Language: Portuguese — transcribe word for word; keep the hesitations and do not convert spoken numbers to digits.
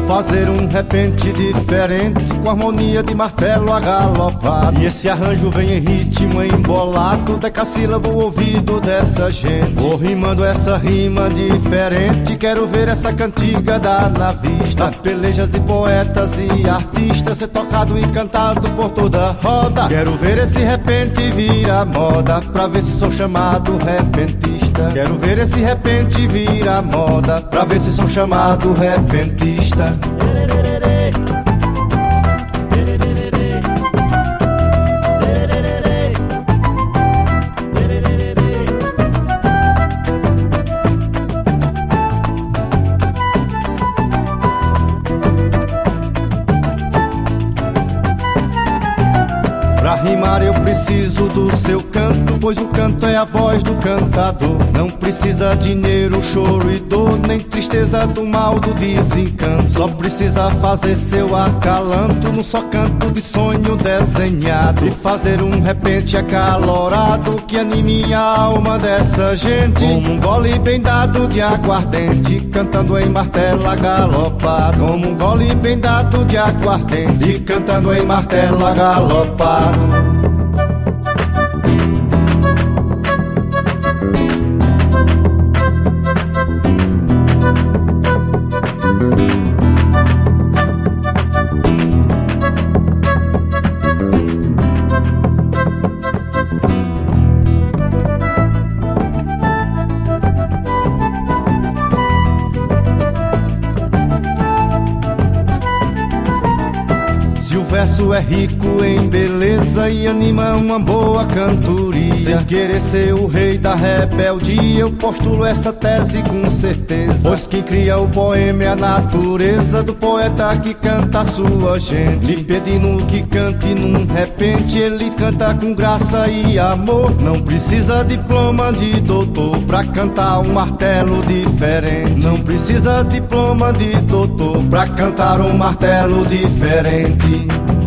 fazer um repente diferente, com harmonia de martelo agalopado. E esse arranjo vem em ritmo embolado, decassílabo o ouvido dessa gente. Vou rimando essa rima diferente, quero ver essa cantiga dar na vista. Nas pelejas de poetas e artistas, ser tocado e cantado por toda a roda. Quero ver esse repente virar moda, pra ver se sou chamado repentista. Quero ver esse repente virar moda, pra ver se sou chamado repentista. Pra rimar eu preciso do seu canto, pois o canto é a voz do cantador. Não precisa dinheiro, choro e dor, nem tristeza do mal, do desencanto. Só precisa fazer seu acalanto num só canto de sonho desenhado, e fazer um repente acalorado que anime a alma dessa gente, como um gole bem dado de aguardente, cantando em martelo agalopado. Como um gole bem dado de aguardente, cantando em martelo agalopado. Se o verso é rico em beleza e anima uma boa cantoria, sem querer ser o rei da rebeldia, eu postulo essa tese com certeza. Pois quem cria o poema é a natureza do poeta que canta a sua gente, pedindo que cante num repente, ele canta com graça e amor. Não precisa diploma de doutor pra cantar um martelo diferente. Não precisa diploma de doutor pra cantar um martelo diferente.